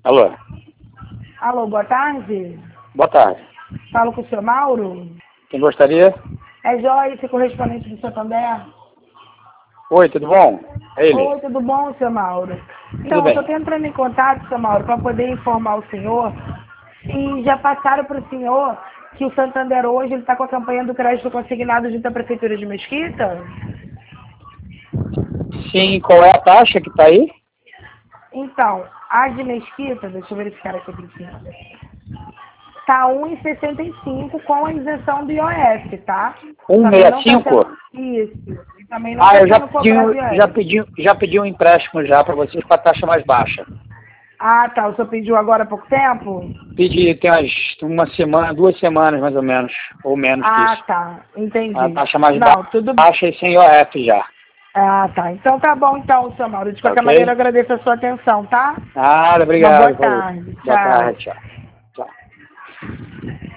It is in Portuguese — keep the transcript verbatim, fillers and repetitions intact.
Alô? Alô, boa tarde. Boa tarde. Falo com o senhor Mauro? Quem gostaria? É Joyce, correspondente do Santander. Oi, tudo bom? É ele. Oi, tudo bom, senhor Mauro? Então, bem. eu estou entrando em contato, senhor Mauro, para poder informar o senhor se já passaram para o senhor que o Santander hoje está com a campanha do crédito consignado junto à Prefeitura de Mesquita? Sim, qual é a taxa que tá aí? Então, a de Mesquita, deixa eu verificar aqui para o senhor. Tá um vírgula sessenta e cinco com a isenção do I O F, tá? um Também vírgula não sessenta e cinco? tá sendo... Isso. E também não Ah, está eu já sendo pedi, cobrado um- I O F. já pedi, já pedi um empréstimo já para vocês com a taxa mais baixa. Ah, tá. O senhor pediu agora há pouco tempo? Pedi tem umas, uma semana, duas semanas mais ou menos, ou menos que Ah, isso. tá. Entendi. A taxa mais Não, tudo bem. baixa e sem I O F já. Ah, tá. Então tá bom, então, senhor Mauro. De qualquer Ok? maneira, eu agradeço a sua atenção, tá? Nada, Uma boa obrigado. Falou. tarde. Boa Tchau. tarde, tchau. Tchau.